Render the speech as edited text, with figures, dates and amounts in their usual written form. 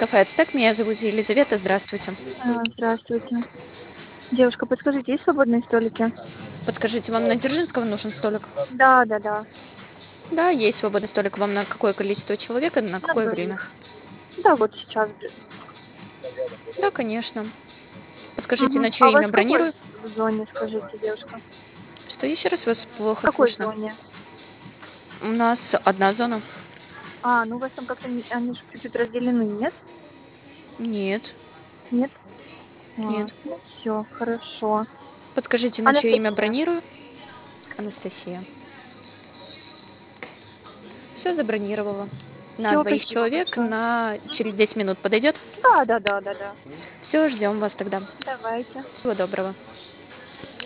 Кафе «Ацтек». Меня зовут Елизавета. Здравствуйте. Здравствуйте. Девушка, подскажите, есть свободные столики? Подскажите, вам на Дзержинского нужен столик? Да. Да, есть свободный столик. Вам на какое количество человек и на На какое время? двоих. Да, вот сейчас. Да, конечно. Подскажите, Мгм. на А чье у вас имя в какой бронирую? зоне, скажите, девушка? Что еще раз вас В плохо какой слышно? зоне? У нас одна зона. Ну у вас там как-то они же чуть-чуть разделены, нет? Нет, Нет? нет. Ну все, хорошо. Подскажите, на чье имя Анастасия. бронирую? Анастасия. Все забронировала. На Все, двоих спасибо человек большое. на через 10 минут подойдет? Да. Все, ждем вас тогда. Давайте. Всего доброго.